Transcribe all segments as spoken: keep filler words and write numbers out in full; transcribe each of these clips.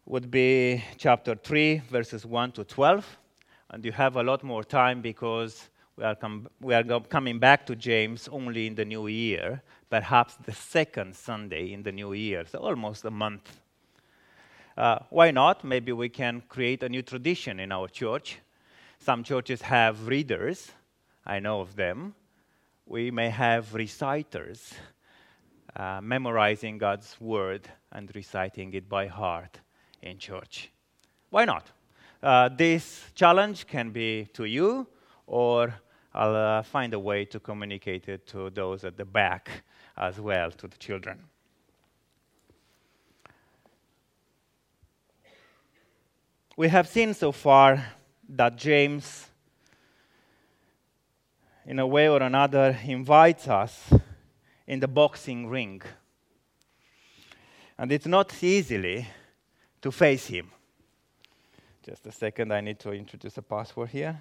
would be chapter three, verses one to twelve. And you have a lot more time because we are, com- we are go- coming back to James only in the new year, perhaps the second Sunday in the new year, so almost a month. Uh, why not? Maybe we can create a new tradition in our church. Some churches have readers. I know of them. We may have reciters, uh, memorizing God's word and reciting it by heart in church. Why not? Uh, this challenge can be to you, or I'll uh, find a way to communicate it to those at the back as well, to the children. We have seen so far that James, in a way or another, invites us in the boxing ring. And it's not easily to face him. Just a second, I need to introduce a password here.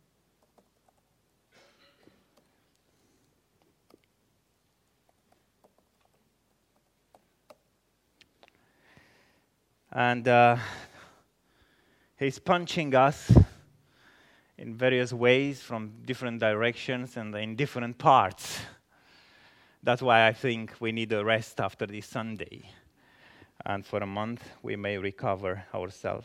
And uh, he's punching us in various ways from different directions and in different parts. That's why I think we need a rest after this Sunday. And for a month, we may recover ourselves.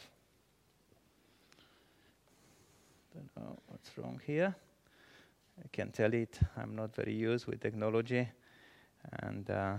Don't know what's wrong here. I can tell it. I'm not very used with technology. And uh,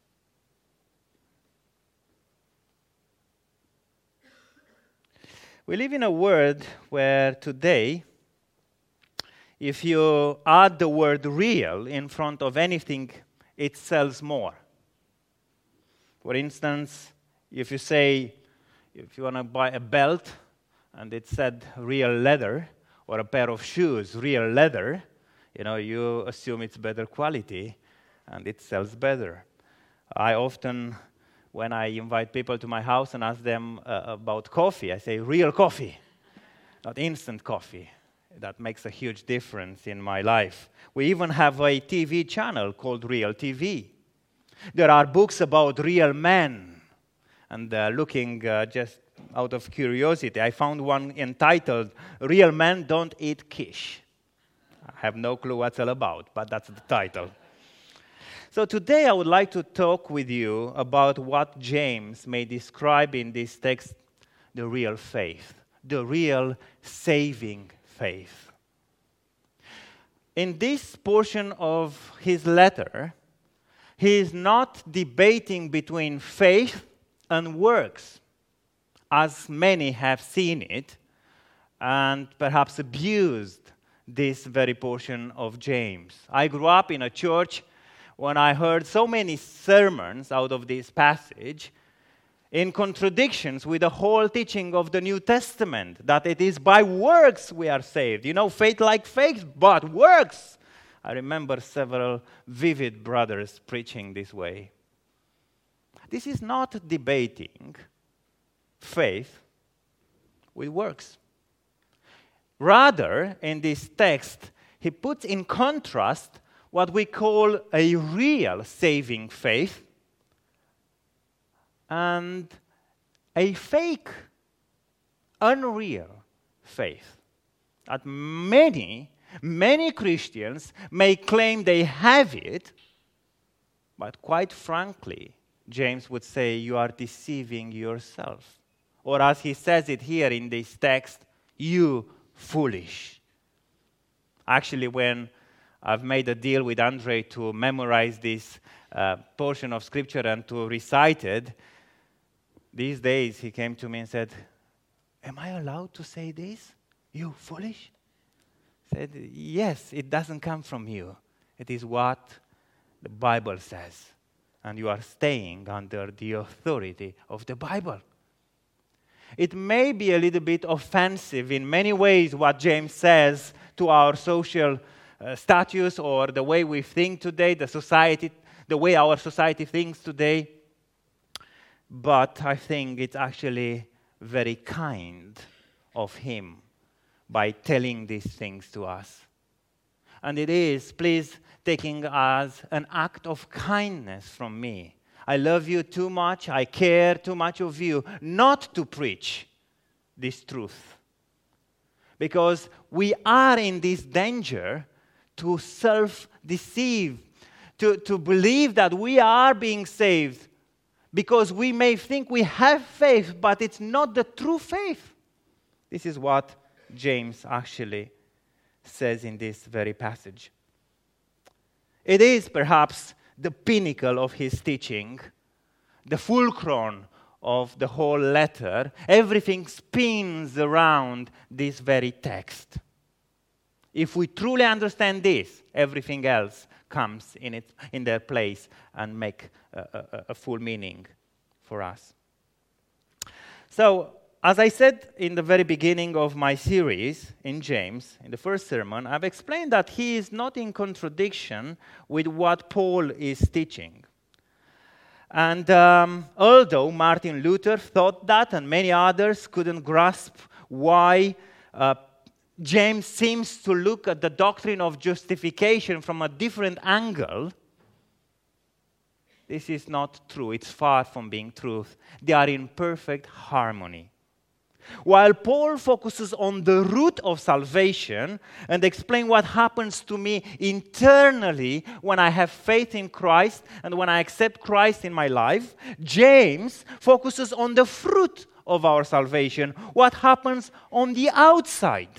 we live in a world where today, if you add the word real in front of anything, it sells more. For instance, if you say, if you want to buy a belt and it said real leather, or a pair of shoes, real leather, you know, you assume it's better quality and it sells better. I often, when I invite people to my house and ask them uh, about coffee, I say real coffee, not instant coffee. That makes a huge difference in my life. We even have a T V channel called Real T V. There are books about real men. And uh, looking uh, just out of curiosity, I found one entitled, Real Men Don't Eat Quiche. I have no clue what's all about, but that's the title. So today I would like to talk with you about what James may describe in this text, the real faith, the real saving faith. In this portion of his letter, he is not debating between faith and works, as many have seen it, and perhaps abused this very portion of James. I grew up in a church when I heard so many sermons out of this passage in contradictions with the whole teaching of the New Testament, that it is by works we are saved. You know, faith like faith, but works. I remember several vivid brothers preaching this way. This is not debating faith with works. Rather, in this text, he puts in contrast what we call a real saving faith and a fake, unreal faith. That many, many Christians may claim they have it, but quite frankly, James would say you are deceiving yourself. Or as he says it here in this text, you foolish. Actually, when I've made a deal with Andre to memorize this uh, portion of Scripture and to recite it, these days he came to me and said, am I allowed to say this? You foolish? I said, yes, it doesn't come from you. It is what the Bible says. And you are staying under the authority of the Bible. It may be a little bit offensive in many ways what James says to our social uh, status or the way we think today, the society, the way our society thinks today. But I think it's actually very kind of him by telling these things to us. And it is, please, taking as an act of kindness from me. I love you too much, I care too much of you, not to preach this truth. Because we are in this danger to self-deceive, to, to believe that we are being saved, because we may think we have faith, but it's not the true faith. This is what James actually says in this very passage. It is perhaps the pinnacle of his teaching, the fulcrum of the whole letter. Everything spins around this very text. If we truly understand this, everything else comes in it in their place and make a, a, a full meaning for us. So, as I said in the very beginning of my series in James, in the first sermon, I've explained that he is not in contradiction with what Paul is teaching. And um, although Martin Luther thought that, and many others couldn't grasp why uh, James seems to look at the doctrine of justification from a different angle, this is not true. It's far from being truth. They are in perfect harmony. While Paul focuses on the root of salvation and explains what happens to me internally when I have faith in Christ and when I accept Christ in my life, James focuses on the fruit of our salvation, what happens on the outside.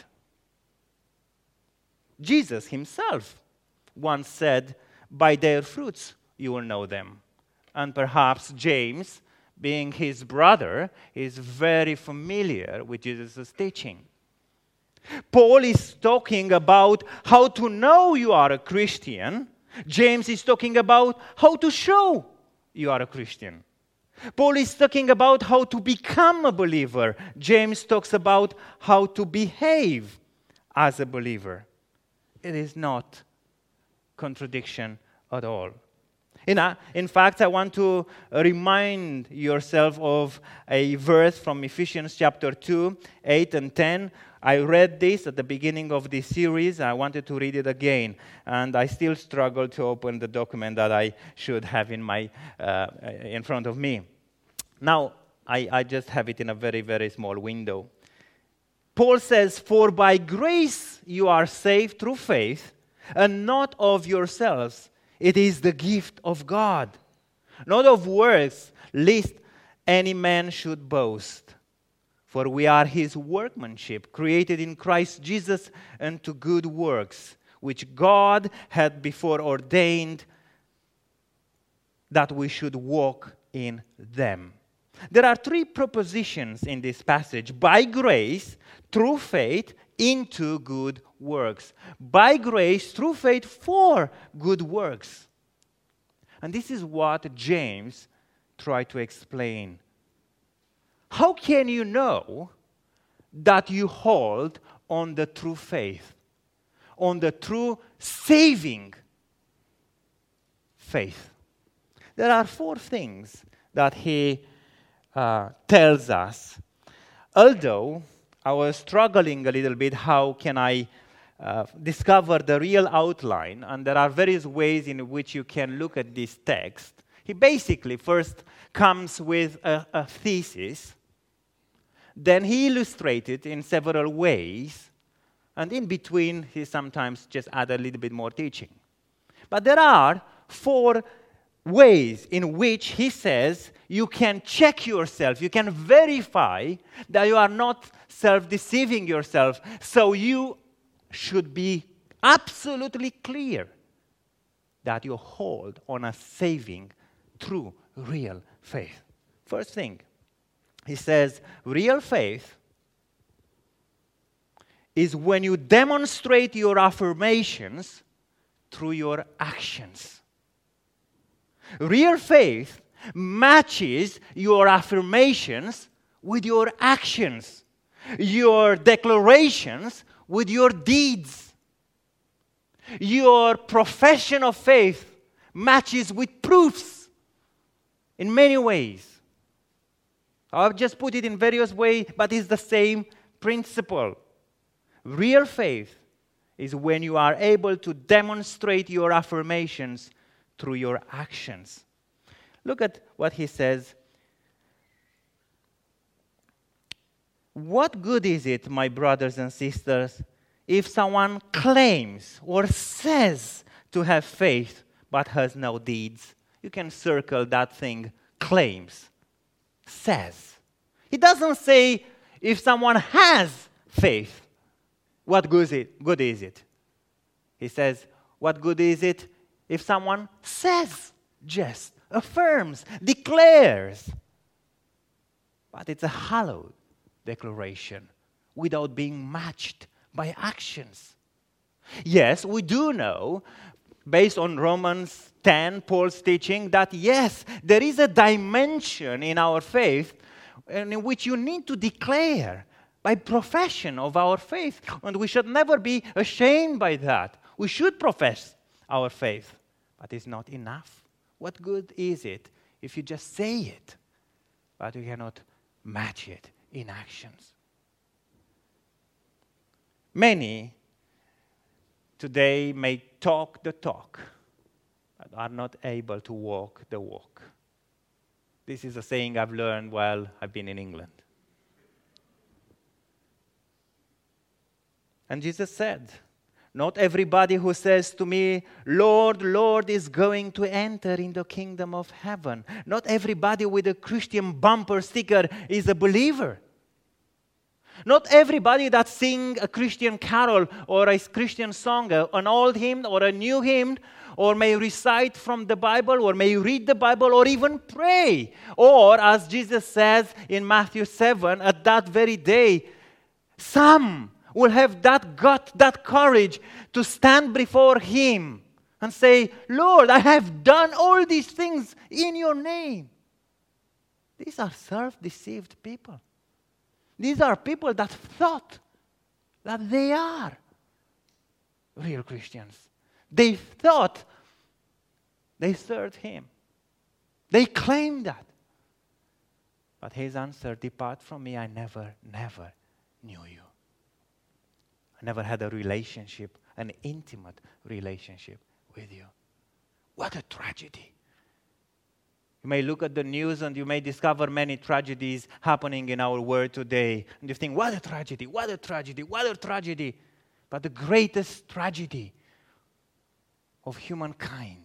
Jesus himself once said, "By their fruits you will know them." And perhaps James, being his brother, is very familiar with Jesus' teaching. Paul is talking about how to know you are a Christian. James is talking about how to show you are a Christian. Paul is talking about how to become a believer. James talks about how to behave as a believer. It is not contradiction at all. In, uh, in fact, I want to remind yourself of a verse from Ephesians chapter two, eight and ten. I read this at the beginning of this series. I wanted to read it again, and I still struggle to open the document that I should have in my uh, in front of me. Now, I, I just have it in a very, very small window. Paul says, "For by grace you are saved through faith, and not of yourselves. It is the gift of God, not of works, lest any man should boast. For we are his workmanship, created in Christ Jesus unto good works, which God had before ordained that we should walk in them." There are three propositions in this passage. By grace, through faith, into good works. By grace, through faith, for good works. And this is what James tried to explain. How can you know that you hold on the true faith, on the true saving faith? There are four things that he uh, tells us. Although I was struggling a little bit, how can I uh, discover the real outline? And there are various ways in which you can look at this text. He basically first comes with a, a thesis. Then he illustrates it in several ways. And in between, he sometimes just adds a little bit more teaching. But there are four ways in which he says you can check yourself, you can verify that you are not self-deceiving yourself. So you should be absolutely clear that you hold on a saving, true, real faith. First thing, he says, real faith is when you demonstrate your affirmations through your actions. Real faith matches your affirmations with your actions, your declarations with your deeds. Your profession of faith matches with proofs in many ways. I've just put it in various ways, but it's the same principle. Real faith is when you are able to demonstrate your affirmations through your actions. Look at what he says. What good is it, my brothers and sisters, if someone claims or says to have faith but has no deeds? You can circle that thing, claims, says. He doesn't say if someone has faith, what good is it? Good is it? He says, what good is it if someone says, just affirms, declares? But it's a hollow declaration without being matched by actions. Yes, we do know, based on Romans ten, Paul's teaching, that yes, there is a dimension in our faith in which you need to declare by profession of our faith. And we should never be ashamed by that. We should profess our faith. But it's not enough. What good is it if you just say it, but you cannot match it in actions? Many today may talk the talk, but are not able to walk the walk. This is a saying I've learned while I've been in England. And Jesus said, not everybody who says to me, Lord, Lord, is going to enter in the kingdom of heaven. Not everybody with a Christian bumper sticker is a believer. Not everybody that sings a Christian carol or a Christian song, an old hymn or a new hymn, or may recite from the Bible, or may read the Bible, or even pray. Or, as Jesus says in Matthew seven, at that very day, some will have that gut, that courage to stand before Him and say, Lord, I have done all these things in your name. These are self-deceived people. These are people that thought that they are real Christians. They thought they served Him. They claimed that. But His answer, depart from me, I never, never knew you. I never had a relationship, an intimate relationship with you. What a tragedy. You may look at the news and you may discover many tragedies happening in our world today. And you think, what a tragedy, what a tragedy, what a tragedy. But the greatest tragedy of humankind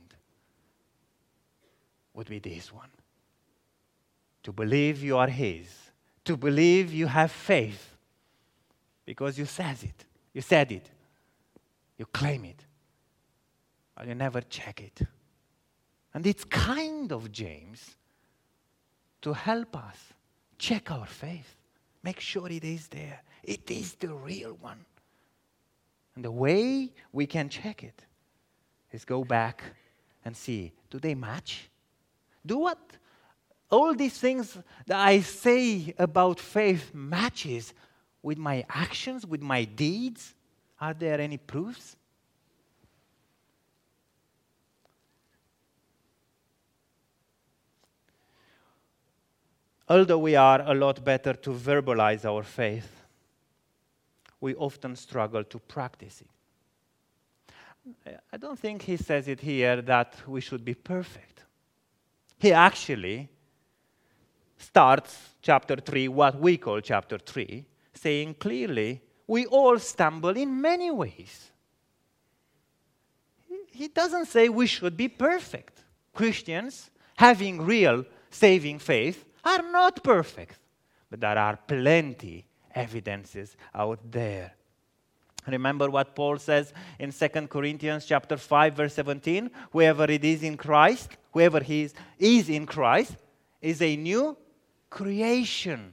would be this one. To believe you are His. To believe you have faith. Because you said it. You said it. You claim it. But you never check it. And it's kind of James to help us check our faith. Make sure it is there. It is the real one. And the way we can check it is go back and see, do they match? Do what all these things that I say about faith matches with my actions, with my deeds? Are there any proofs? Although we are a lot better to verbalize our faith, we often struggle to practice it. I don't think he says it here that we should be perfect. He actually starts chapter three, what we call chapter three, saying clearly, we all stumble in many ways. He doesn't say we should be perfect. Christians, having real saving faith, are not perfect. But there are plenty evidences out there. Remember what Paul says in Second Corinthians chapter five, verse seventeen? Whoever it is in Christ, whoever he is, is in Christ, is a new creation.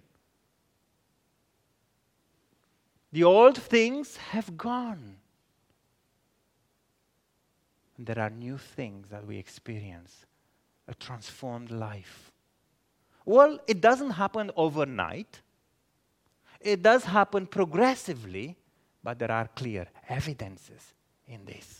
The old things have gone. And there are new things that we experience. A transformed life. Well, it doesn't happen overnight. It does happen progressively, but there are clear evidences in this.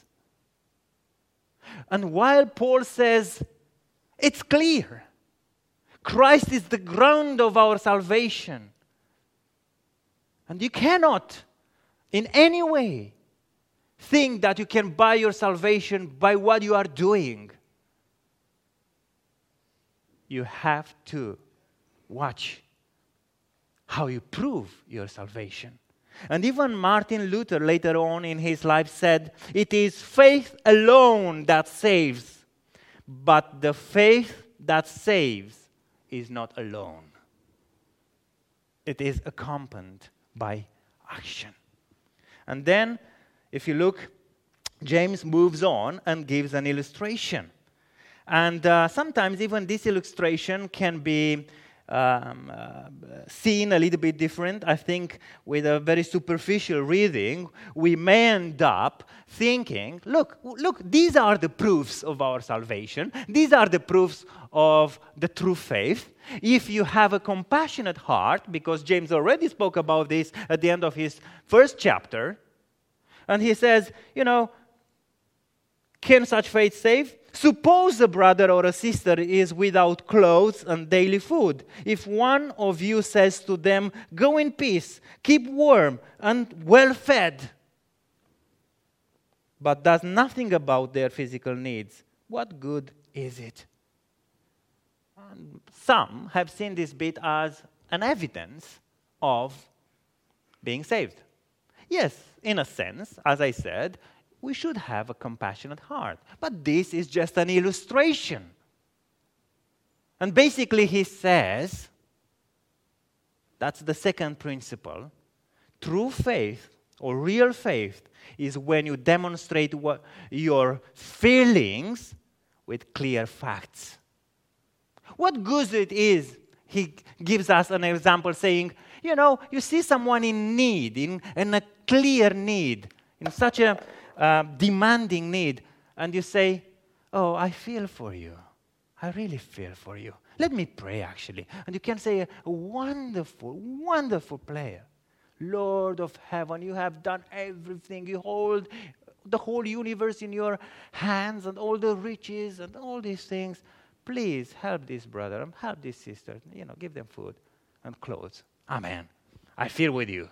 And while Paul says, it's clear, Christ is the ground of our salvation, and you cannot, in any way, think that you can buy your salvation by what you are doing. you have to watch how you prove your salvation. And even Martin Luther later on in his life said, it is faith alone that saves, but the faith that saves is not alone. It is accompanied by action. And then, if you look, James moves on and gives an illustration. And uh, sometimes even this illustration can be um, uh, seen a little bit different. I think with a very superficial reading, we may end up thinking, look, look, these are the proofs of our salvation. These are the proofs of the true faith. If you have a compassionate heart, because James already spoke about this at the end of his first chapter, and he says, you know, can such faith save? Suppose a brother or a sister is without clothes and daily food. If one of you says to them, go in peace, keep warm and well fed, but does nothing about their physical needs, what good is it? And some have seen this bit as an evidence of being saved. Yes, in a sense, as I said, we should have a compassionate heart. But this is just an illustration. And basically he says, that's the second principle. True faith, or real faith, is when you demonstrate what your feelings with clear facts. What good it is, he gives us an example saying, you know, you see someone in need, in, in a clear need, in such a uh, demanding need, and you say, oh, I feel for you. I really feel for you. Let me pray, actually. And you can say, a wonderful, wonderful prayer. Lord of heaven, you have done everything. You hold the whole universe in your hands and all the riches and all these things. Please help this brother, help this sister. You know, give them food and clothes. Amen. I feel with you.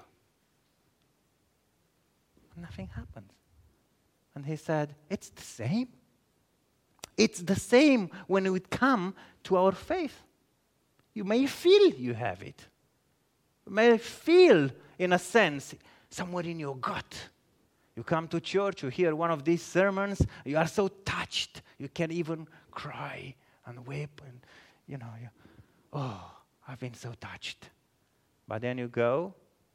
Nothing happens. And he said, it's the same. It's the same when it comes to our faith. You may feel you have it. You may feel, in a sense, somewhere in your gut. You come to church, you hear one of these sermons, you are so touched, you can even cry and weep. And, you know, you, oh, I've been so touched. But then you go,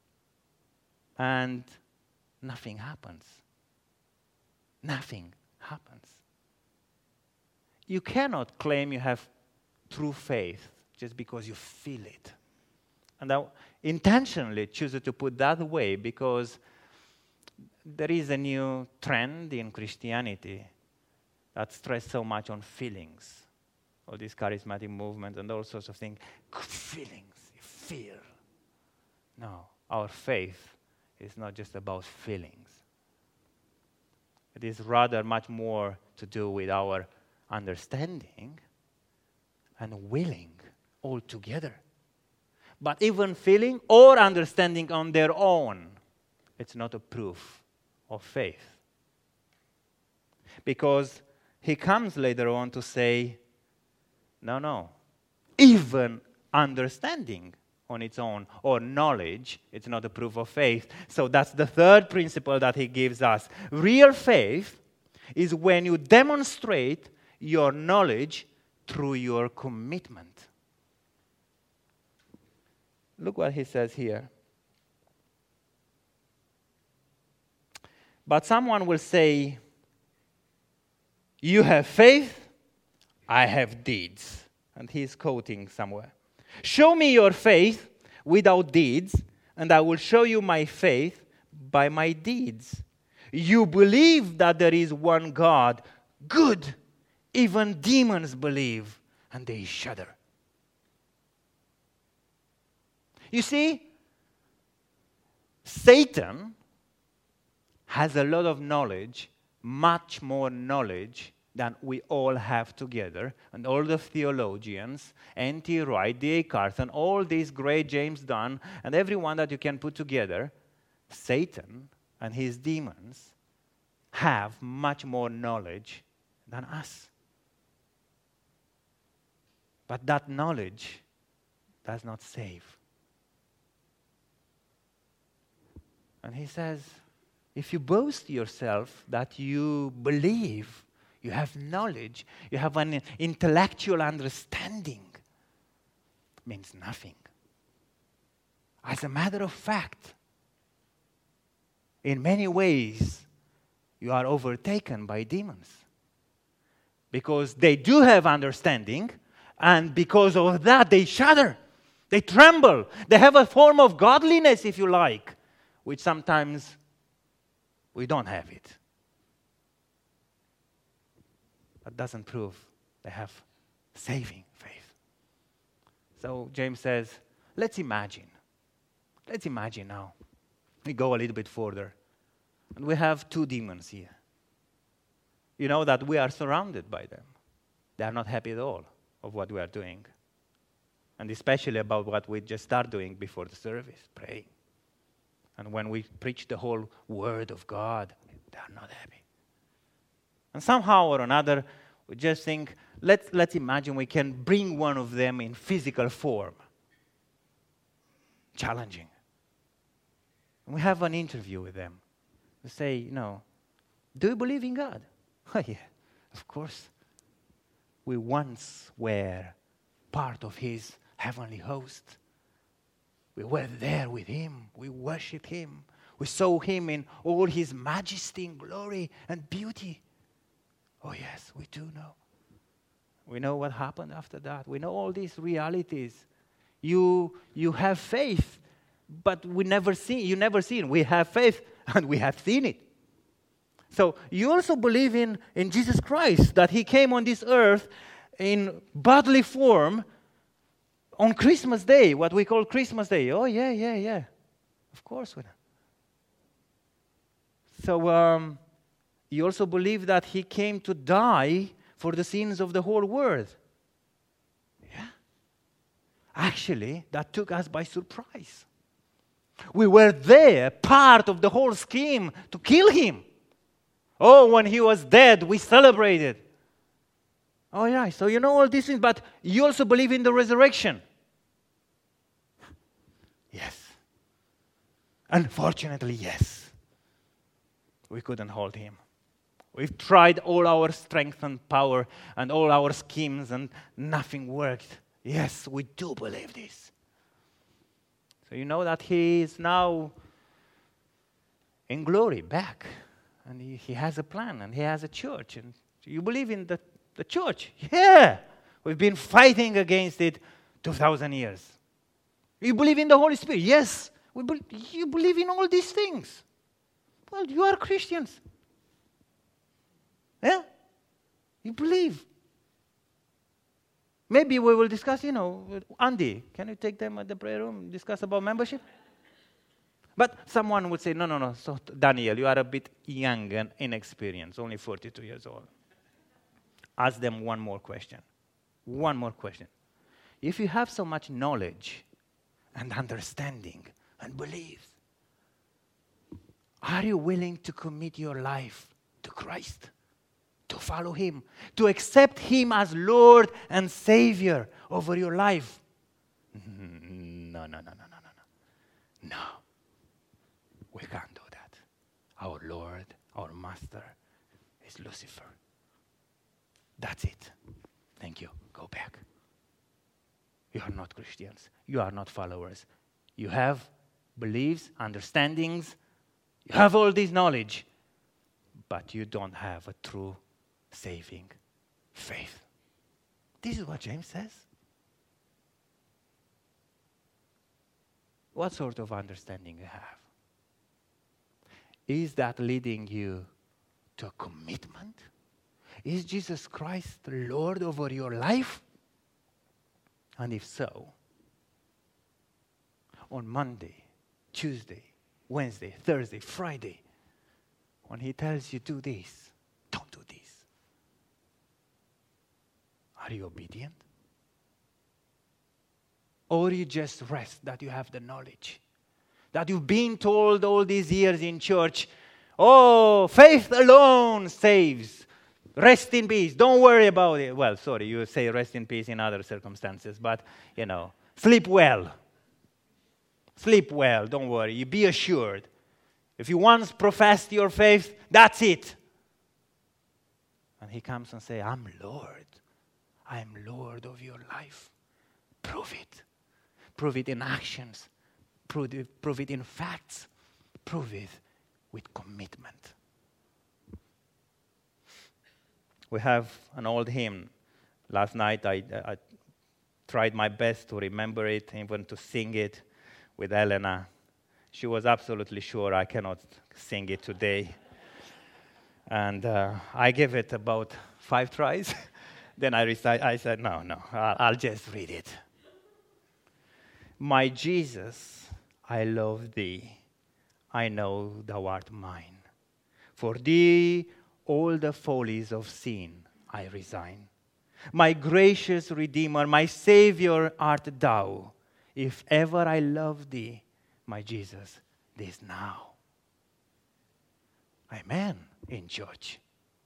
and nothing happens. Nothing happens. You cannot claim you have true faith just because you feel it. And I intentionally choose to put that way because there is a new trend in Christianity that stresses so much on feelings. All these charismatic movements and all sorts of things. Good feelings, you feel. No, our faith is not just about feelings. It is rather much more to do with our understanding and willing all together. But even feeling or understanding on their own, it's not a proof of faith. Because he comes later on to say, no, no, even understanding on its own or knowledge, it's not a proof of faith. So that's the third principle that he gives us. Real faith is when you demonstrate your knowledge through your commitment. Look what he says here. But someone will say, you have faith, I have deeds. And he's quoting somewhere. Show me your faith without deeds, and I will show you my faith by my deeds. You believe that there is one God. Good. Even demons believe, and they shudder. You see, Satan has a lot of knowledge, much more knowledge than we all have together. And all the theologians, N T Wright, D A Carson, all these great James Dunn, and everyone that you can put together, Satan and his demons have much more knowledge than us. But that knowledge does not save. And he says, if you boast yourself that you believe, you have knowledge, you have an intellectual understanding, it means nothing. As a matter of fact, in many ways, you are overtaken by demons. Because they do have understanding, and because of that, they shudder. They tremble. They have a form of godliness, if you like, which sometimes we don't have it. That doesn't prove they have saving faith. So James says, let's imagine. Let's imagine now. We go a little bit further. And we have two demons here. You know that we are surrounded by them. They are not happy at all of what we are doing. And especially about what we just start doing before the service, praying. And when we preach the whole Word of God, they are not happy. And somehow or another, we just think, let's, let's imagine we can bring one of them in physical form. Challenging. And we have an interview with them. We say, you know, do you believe in God? Oh, yeah, of course. We once were part of His heavenly host. We were there with Him. We worshiped Him. We saw Him in all His majesty and glory and beauty. Oh, yes, we do know. We know what happened after that. We know all these realities. You, you have faith, but we never see. You never seen. We have faith, and we have seen it. So you also believe in, in Jesus Christ, that He came on this earth in bodily form on Christmas Day, what we call Christmas Day. Oh, yeah, yeah, yeah. Of course we know. So um, you also believe that He came to die for the sins of the whole world. Yeah. Actually, that took us by surprise. We were there, part of the whole scheme to kill Him. Oh, when He was dead, we celebrated. Oh, yeah, so you know all these things, but you also believe in the resurrection. Yes. Unfortunately, yes. We couldn't hold Him. We've tried all our strength and power and all our schemes, and nothing worked. Yes, we do believe this. So you know that He is now in glory, back. And he, he has a plan, and He has a church. And you believe in the, the church? Yeah. We've been fighting against it two thousand years. You believe in the Holy Spirit? Yes. We be, you believe in all these things. Well, you are Christians. Yeah? You believe. Maybe we will discuss, you know, Andy, can you take them at the prayer room, discuss about membership? But someone would say, no, no, no, so Daniel, you are a bit young and inexperienced, only forty-two years old. Ask them one more question. One more question. If you have so much knowledge and understanding and belief, are you willing to commit your life to Christ? To follow Him? To accept Him as Lord and Savior over your life? No, no, no, no, no, no, no. No. We can't do that. Our Lord, our Master is Lucifer. That's it. Thank you. Go back. You are not Christians. You are not followers. You have beliefs, understandings. You have all this knowledge. But you don't have a true saving faith. This is what James says. What sort of understanding you have? Is that leading you to a commitment? Is Jesus Christ the Lord over your life? And if so, on Monday, Tuesday, Wednesday, Thursday, Friday, when He tells you do this, don't do this, are you obedient? Or you just rest that you have the knowledge? That you've been told all these years in church, oh, faith alone saves. Rest in peace. Don't worry about it. Well, sorry, you say rest in peace in other circumstances, but, you know, sleep well. Sleep well. Don't worry. You be assured. If you once professed your faith, that's it. And he comes and says, I'm Lord. I am Lord of your life. Prove it. Prove it in actions. Prove it, prove it in facts. Prove it with commitment. We have an old hymn. Last night I, I tried my best to remember it, even to sing it with Elena. She was absolutely sure I cannot sing it today. And uh, I gave it about five tries. Then I, recite, I said, no, no, I'll, I'll just read it. My Jesus, I love thee. I know thou art mine. For thee all the follies of sin I resign. My gracious Redeemer, my Savior art thou. If ever I love thee, my Jesus, this now. Amen in church.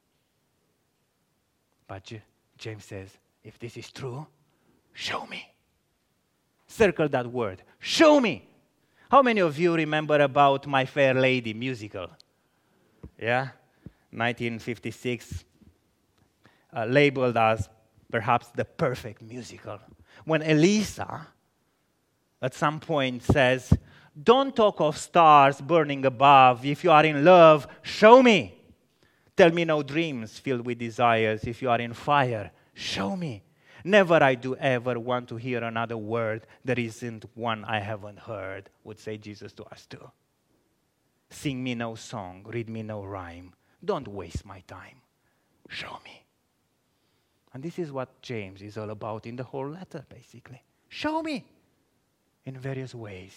But J- James says, if this is true, show me. Circle that word. Show me. How many of you remember about My Fair Lady musical? Yeah? nineteen fifty-six, uh, labeled as perhaps the perfect musical. When Elisa, at some point, says, don't talk of stars burning above. If you are in love, show me. Tell me no dreams filled with desires. If you are in fire, show me. Never I do ever want to hear another word. There isn't one I haven't heard, would say Jesus to us too. Sing me no song, read me no rhyme. Don't waste my time. Show me. And this is what James is all about in the whole letter, basically. Show me in various ways.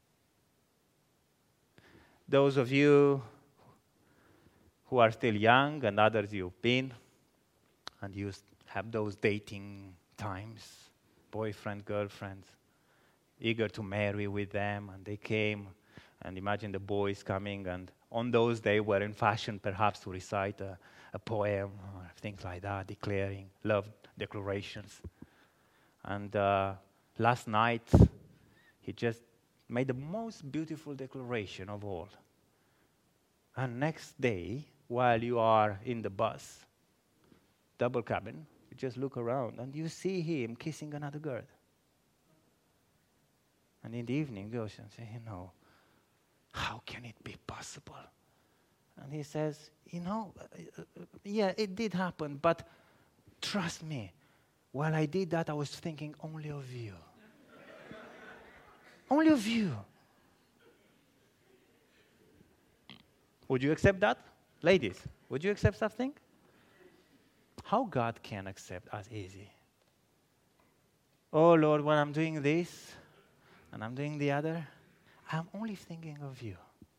Those of you who are still young and others you've been, and you have those dating times, boyfriend, girlfriends, eager to marry with them, and they came, and imagine the boys coming, and on those days were in fashion perhaps to recite a, a poem or things like that, declaring love declarations. And uh, last night, he just made the most beautiful declaration of all. And next day, while you are in the bus, double cabin, you just look around and you see him kissing another girl. And in the evening, goes and says, you know, how can it be possible? And he says, you know, uh, uh, yeah, it did happen, but trust me, while I did that, I was thinking only of you. Only of you. Would you accept that? Ladies, would you accept something? How God can accept as easy? Oh Lord, when I'm doing this and I'm doing the other, I'm only thinking of you.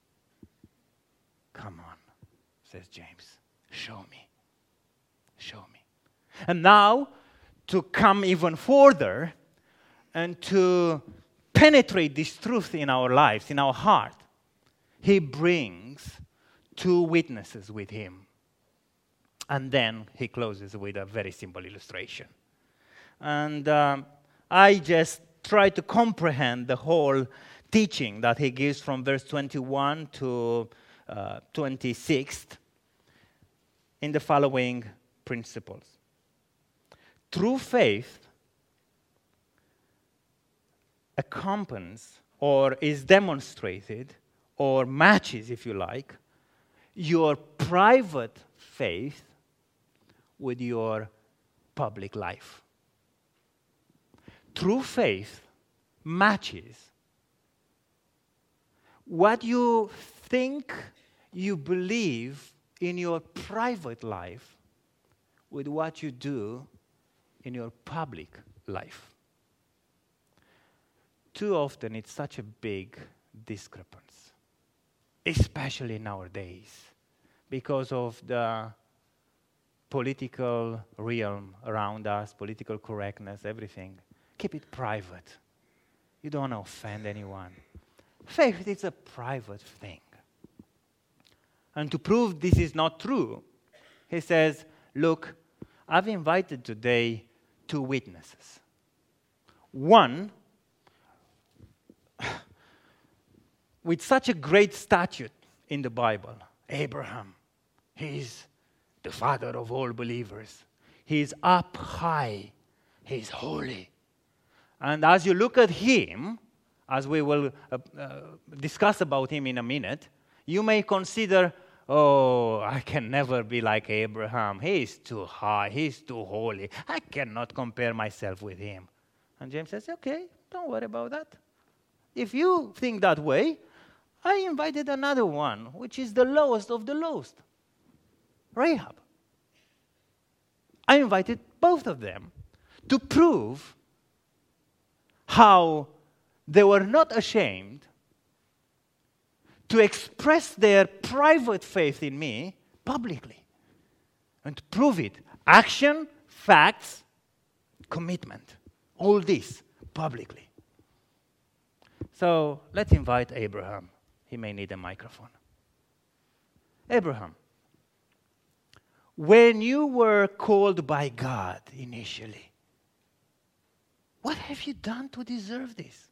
Come on, says James. Show me. Show me. And now, to come even further and to penetrate this truth in our lives, in our heart, he brings two witnesses with him. And then he closes with a very simple illustration. And um, I just try to comprehend the whole teaching that he gives from verse twenty-one to uh, twenty-six in the following principles. True faith accompanies or is demonstrated or matches, if you like, your private faith with your public life. True faith matches what you think you believe in your private life with what you do in your public life. Too often it's such a big discrepancy, especially nowadays, because of the political realm around us, political correctness, everything. Keep it private. You don't want to offend anyone. Faith is a private thing. And to prove this is not true, he says, Look, I've invited today two witnesses. One, with such a great statue in the Bible, Abraham. He's the father of all believers. He's up high. He's holy. And as you look at him, as we will uh, uh, discuss about him in a minute, you may consider, oh, I can never be like Abraham. He's too high. He's too holy. I cannot compare myself with him. And James says, okay, don't worry about that. If you think that way, I invited another one, which is the lowest of the lowest, Rahab. I invited both of them to prove how they were not ashamed to express their private faith in me publicly and to prove it. Action, facts, commitment. All this publicly. So let's invite Abraham. He may need a microphone. Abraham, when you were called by God initially, what have you done to deserve this?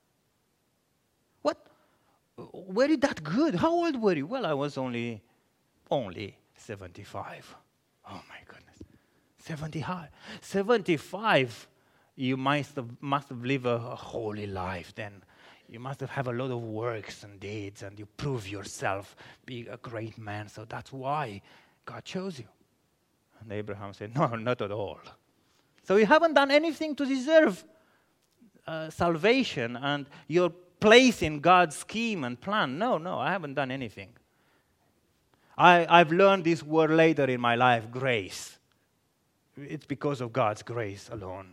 What? Were you that good? How old were you? Well, I was only, only seventy-five. Oh my goodness. seventy-five. seventy-five, you must have, must have lived a, a holy life then. You must have had a lot of works and deeds, and you prove yourself being a great man, so that's why God chose you. And Abraham said, no, not at all. So you haven't done anything to deserve uh, salvation and your place in God's scheme and plan. No, no, I haven't done anything. I, I've learned this word later in my life, grace. It's because of God's grace alone.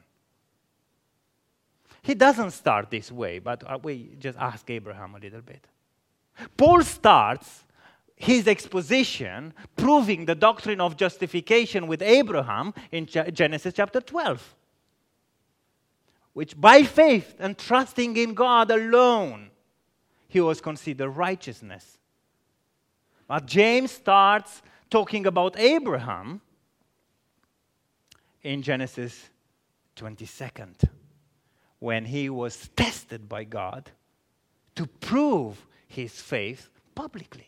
He doesn't start this way, but uh, we just ask Abraham a little bit. Paul starts his exposition proving the doctrine of justification with Abraham in Genesis chapter twelve, which by faith and trusting in God alone, he was considered righteousness. But James starts talking about Abraham in Genesis twenty-second, when he was tested by God to prove his faith publicly.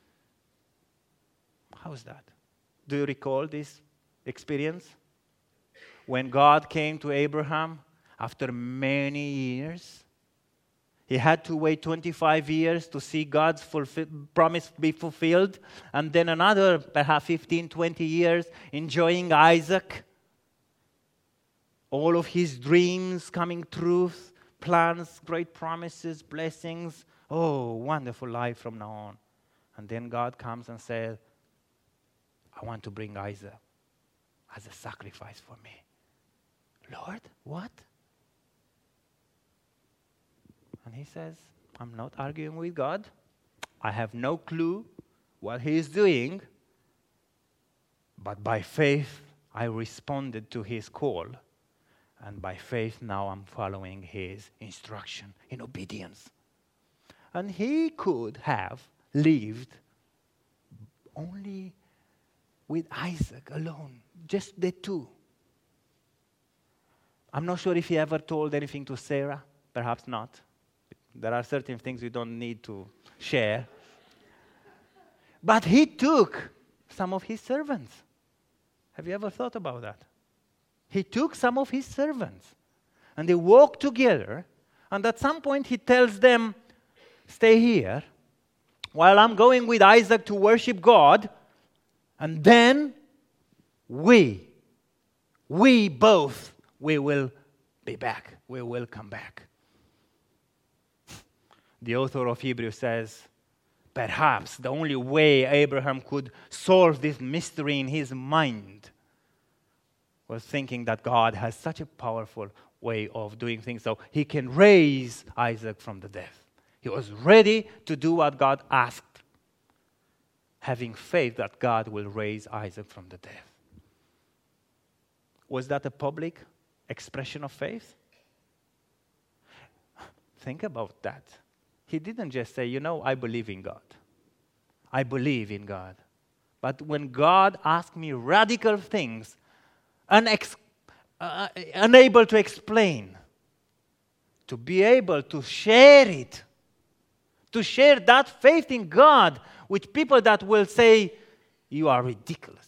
How's that? Do you recall this experience? When God came to Abraham after many years, he had to wait twenty-five years to see God's fulfill- promise be fulfilled, and then another perhaps fifteen, twenty years enjoying Isaac. All of his dreams coming true, plans, great promises, blessings. Oh, wonderful life from now on. And then God comes and says, I want to bring Isaac as a sacrifice for me. Lord, what? And he says, I'm not arguing with God. I have no clue what he is doing. But by faith, I responded to his call. And by faith, now I'm following his instruction in obedience. And he could have lived only with Isaac alone, just the two. I'm not sure if he ever told anything to Sarah. Perhaps not. There are certain things we don't need to share. But he took some of his servants. Have you ever thought about that? He took some of his servants, and they walked together, and at some point he tells them, stay here, while I'm going with Isaac to worship God, and then we, we both, we will be back. We will come back. The author of Hebrews says, perhaps the only way Abraham could solve this mystery in his mind was thinking that God has such a powerful way of doing things so he can raise Isaac from the dead. He was ready to do what God asked, having faith that God will raise Isaac from the dead. Was that a public expression of faith? Think about that. He didn't just say, you know, I believe in God. I believe in God. But when God asks me radical things, unex- uh, unable to explain, to be able to share it, to share that faith in God with people that will say, you are ridiculous.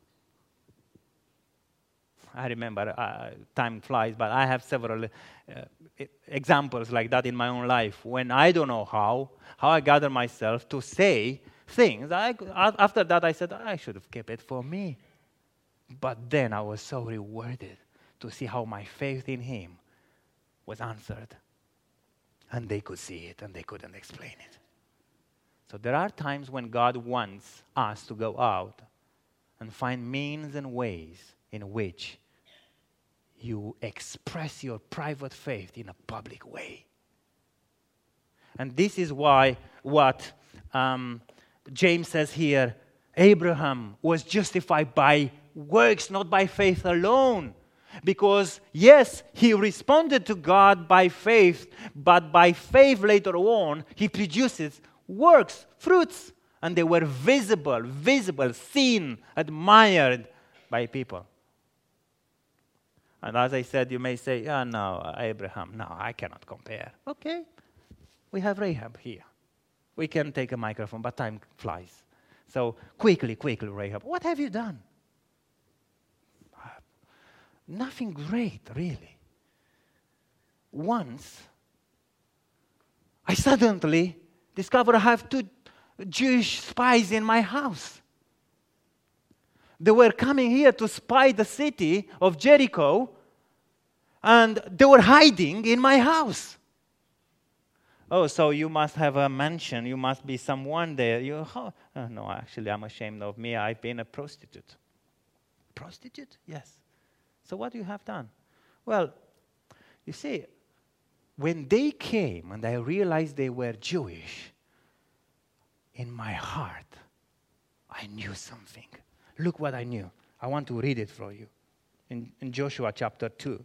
I remember, uh, time flies, but I have several uh, examples like that in my own life. When I don't know how, how I gather myself to say things. I, after that, I said, I should have kept it for me. But then I was so rewarded to see how my faith in Him was answered. And they could see it, and they couldn't explain it. So there are times when God wants us to go out and find means and ways in which you express your private faith in a public way. And this is why what um, James says here, Abraham was justified by works, not by faith alone. Because, yes, he responded to God by faith, but by faith later on, he produces works, fruits, and they were visible, visible, seen, admired by people. And as I said, you may say, oh, no, Abraham, no, I cannot compare. Okay, we have Rahab here. We can take a microphone, but time flies. So quickly, quickly, Rahab, what have you done? Uh, nothing great, really. Once, I suddenly discovered I have two Jewish spies in my house. They were coming here to spy the city of Jericho, and they were hiding in my house. Oh, so you must have a mansion. You must be someone there. You, oh, oh, no, actually, I'm ashamed of me. I've been a prostitute. Prostitute? Yes. So what you have done? Well, you see, when they came and I realized they were Jewish, in my heart, I knew something. Look what I knew. I want to read it for you. In, in Joshua chapter two.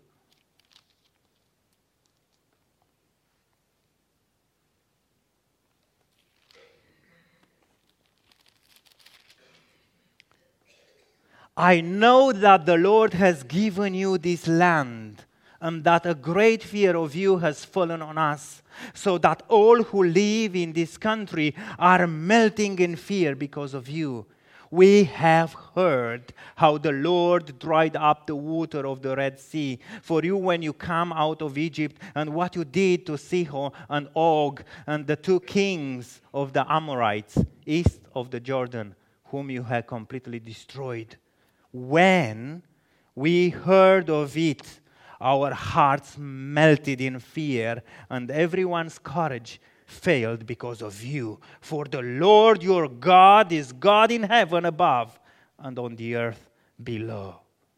I know that the Lord has given you this land, and that a great fear of you has fallen on us, so that all who live in this country are melting in fear because of you. We have heard how the Lord dried up the water of the Red Sea for you when you come out of Egypt, and what you did to Sihon and Og and the two kings of the Amorites east of the Jordan, whom you had completely destroyed. When we heard of it, our hearts melted in fear, and everyone's courage failed because of you. For the Lord your God is God in heaven above and on the earth below.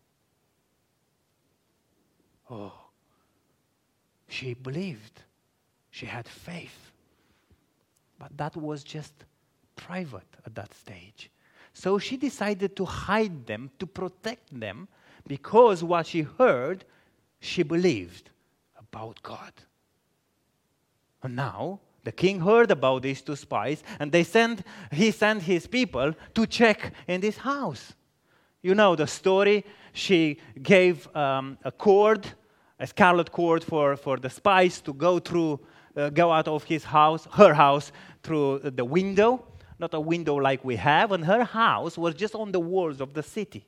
Oh, she believed. She had faith. But that was just private at that stage. So she decided to hide them, to protect them, because what she heard, she believed about God. And now, the king heard about these two spies, and they sent, he sent his people to check in this house. You know the story. She gave um, a cord, a scarlet cord for, for the spies to go through, uh, go out of his house, her house, through the window. Not a window like we have, and her house was just on the walls of the city.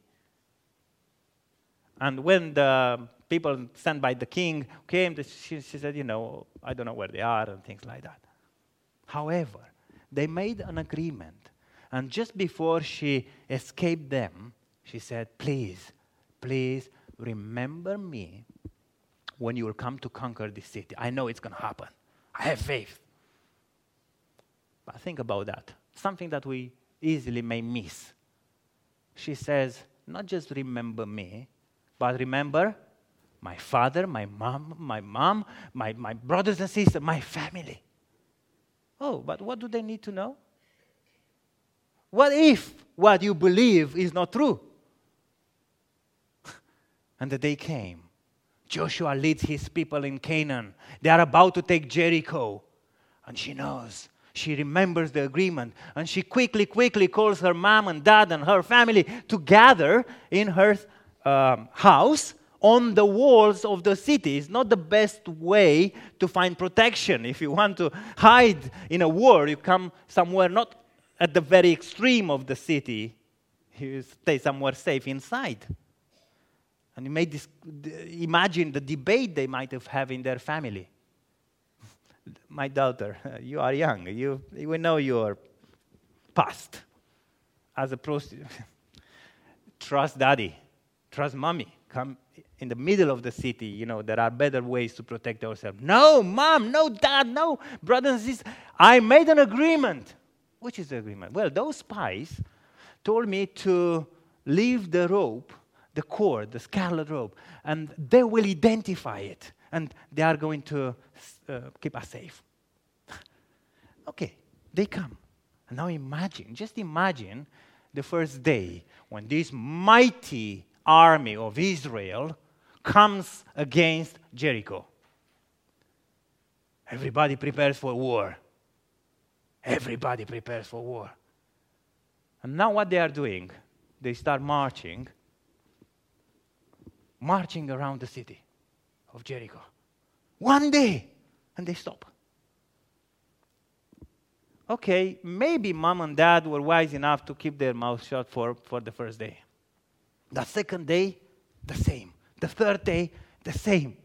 And when the people sent by the king came, she, she said, you know, I don't know where they are, and things like that. However, they made an agreement, and just before she escaped them, she said, please, please remember me when you will come to conquer this city. I know it's going to happen. I have faith. But think about that. Something that we easily may miss. She says, not just remember me, but remember my father, my mom, my mom, my, my brothers and sisters, my family. Oh, but what do they need to know? What if what you believe is not true? And the day came. Joshua leads his people in Canaan. They are about to take Jericho. And she knows. She remembers the agreement, and she quickly, quickly calls her mom and dad and her family to gather in her um, house on the walls of the city. It's not the best way to find protection. If you want to hide in a war, you come somewhere not at the very extreme of the city. You stay somewhere safe inside. And you may dis- imagine the debate they might have had in their family. My daughter, you are young. You, we know your past as a prostitute. Trust daddy. Trust mommy. Come in the middle of the city. You know, there are better ways to protect ourselves. No, mom, no, dad, no. Brothers and sisters, I made an agreement. Which is the agreement? Well, those spies told me to leave the rope, the cord, the scarlet rope, and they will identify it, and they are going to uh, keep us safe. Okay, they come. And now imagine, just imagine the first day when this mighty army of Israel comes against Jericho. Everybody prepares for war. Everybody prepares for war. And now what they are doing, they start marching, marching around the city of Jericho. One day, and they stop. Okay, maybe mom and dad were wise enough to keep their mouth shut for, for the first day. The second day, the same. The third day, the same.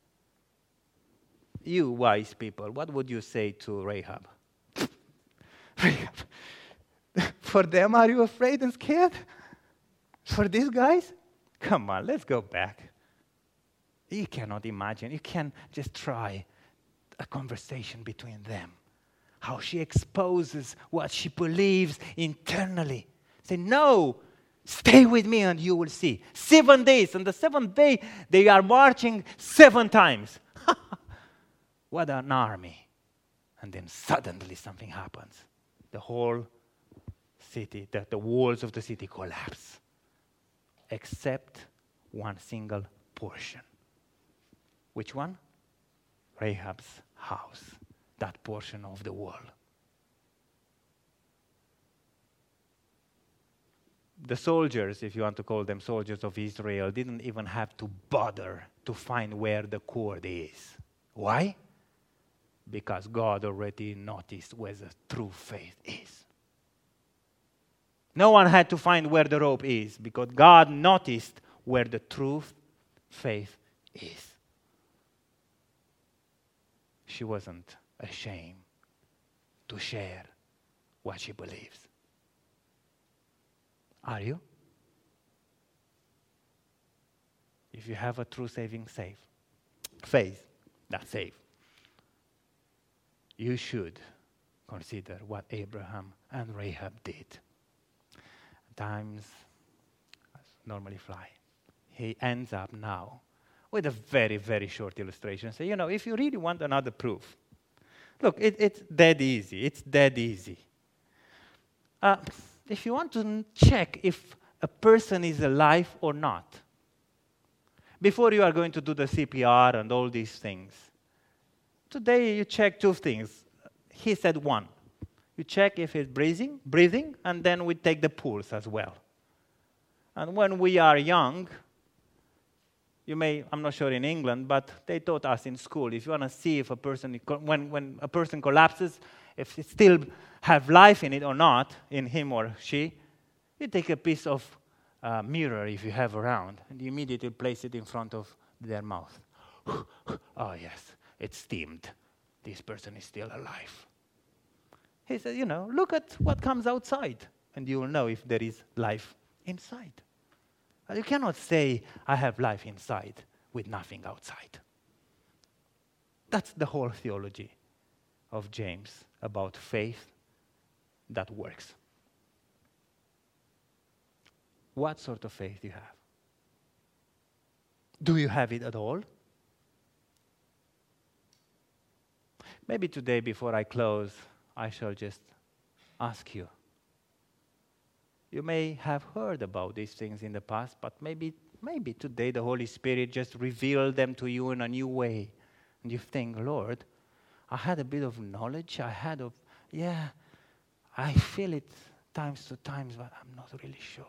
You wise people, what would you say to Rahab? Rahab, for them are you afraid and scared? For these guys? Come on, let's go back. You cannot imagine. You can just try a conversation between them. How she exposes what she believes internally. Say, no, stay with me and you will see. Seven days. And the seventh day, they are marching seven times. What an army. And then suddenly something happens. The whole city, the, the walls of the city collapse. Except one single portion. Which one? Rahab's house. That portion of the wall. The soldiers, if you want to call them soldiers of Israel, didn't even have to bother to find where the cord is. Why? Because God already noticed where the true faith is. No one had to find where the rope is because God noticed where the true faith is. She wasn't ashamed to share what she believes. Are you? If you have a true saving faith, faith, that's safe, you should consider what Abraham and Rahab did. Times normally fly. He ends up now with a very, very short illustration. So, you know, if you really want another proof, look, it, it's dead easy. It's dead easy. Uh, if you want to check if a person is alive or not, before you are going to do the C P R and all these things, today you check two things. He said one. You check if he's breathing, breathing, and then we take the pulse as well. And when we are young, you may, I'm not sure in England, but they taught us in school, if you want to see if a person, when, when a person collapses, if it still have life in it or not, in him or she, you take a piece of uh, mirror if you have around, and you immediately place it in front of their mouth. Oh yes, it's steamed. This person is still alive. He said, you know, look at what comes outside, and you will know if there is life inside. But you cannot say, I have life inside with nothing outside. That's the whole theology of James about faith that works. What sort of faith do you have? Do you have it at all? Maybe today, before I close, I shall just ask you. You may have heard about these things in the past, but maybe, maybe today the Holy Spirit just revealed them to you in a new way. And you think, Lord, I had a bit of knowledge, I had of, Yeah, I feel it times to times, but I'm not really sure.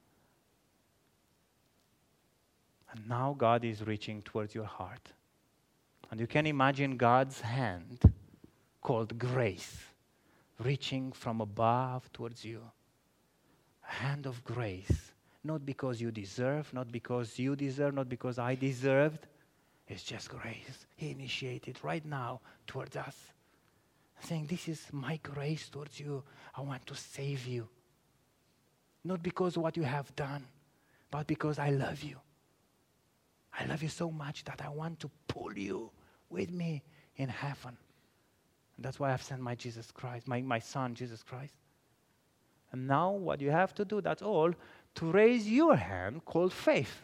And now God is reaching towards your heart. And you can imagine God's hand, called grace, reaching from above towards you. A hand of grace. Not because you deserve, not because you deserve, not because I deserved. It's just grace. He initiated right now towards us. Saying, this is my grace towards you. I want to save you. Not because of what you have done, but because I love you. I love you so much that I want to pull you with me in heaven. And that's why I've sent my Jesus Christ, my, my son, Jesus Christ. And now what you have to do, that's all, to raise your hand called faith.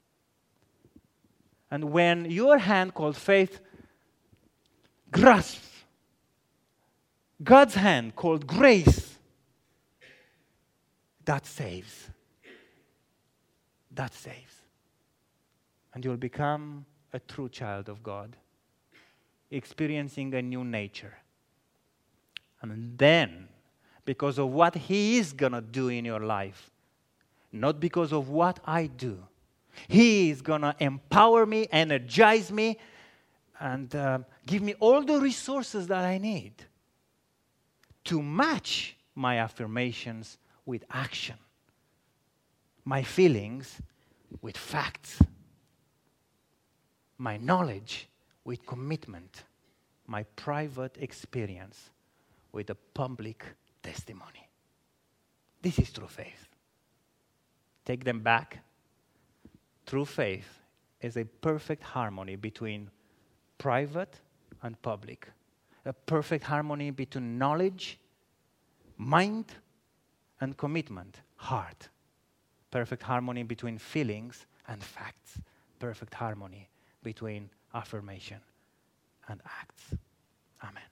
And when your hand called faith grasps God's hand called grace, that saves. That saves. And you'll become a true child of God, experiencing a new nature. And then, because of what He is going to do in your life, not because of what I do, He is going to empower me, energize me, and uh, give me all the resources that I need to match my affirmations with action, my feelings with facts, my knowledge with commitment, my private experience with a public testimony. This is true faith. Take them back. True faith is a perfect harmony between private and public. A perfect harmony between knowledge, mind, and commitment, heart. Perfect harmony between feelings and facts. Perfect harmony between affirmation and acts. Amen.